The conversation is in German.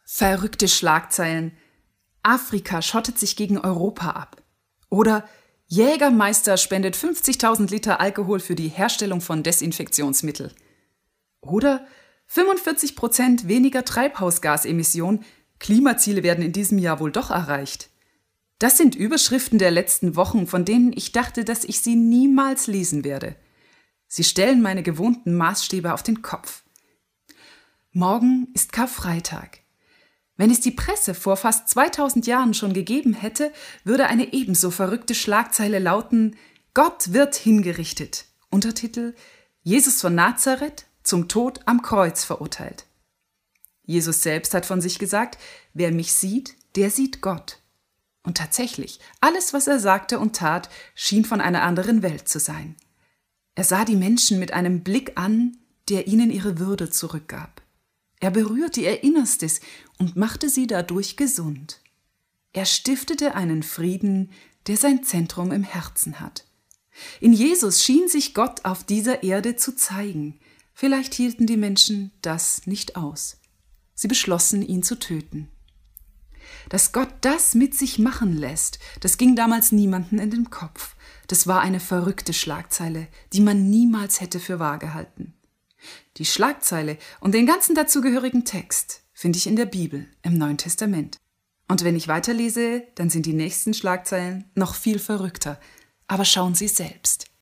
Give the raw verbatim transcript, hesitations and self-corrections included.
Verrückte Schlagzeilen. Afrika schottet sich gegen Europa ab. Oder Jägermeister spendet fünfzigtausend Liter Alkohol für die Herstellung von Desinfektionsmittel. Oder fünfundvierzig Prozent weniger Treibhausgasemissionen. Klimaziele werden in diesem Jahr wohl doch erreicht. Das sind Überschriften der letzten Wochen, von denen ich dachte, dass ich sie niemals lesen werde. Sie stellen meine gewohnten Maßstäbe auf den Kopf. Morgen ist Karfreitag. Wenn es die Presse vor fast zweitausend Jahren schon gegeben hätte, würde eine ebenso verrückte Schlagzeile lauten: Gott wird hingerichtet. Untertitel: Jesus von Nazareth zum Tod am Kreuz verurteilt. Jesus selbst hat von sich gesagt: Wer mich sieht, der sieht Gott. Und tatsächlich, alles, was er sagte und tat, schien von einer anderen Welt zu sein. Er sah die Menschen mit einem Blick an, der ihnen ihre Würde zurückgab. Er berührte ihr Innerstes und machte sie dadurch gesund. Er stiftete einen Frieden, der sein Zentrum im Herzen hat. In Jesus schien sich Gott auf dieser Erde zu zeigen. Vielleicht hielten die Menschen das nicht aus. Sie beschlossen, ihn zu töten. Dass Gott das mit sich machen lässt, das ging damals niemandem in den Kopf. Das war eine verrückte Schlagzeile, die man niemals hätte für wahr gehalten. Die Schlagzeile und den ganzen dazugehörigen Text finde ich in der Bibel, im Neuen Testament. Und wenn ich weiterlese, dann sind die nächsten Schlagzeilen noch viel verrückter. Aber schauen Sie selbst.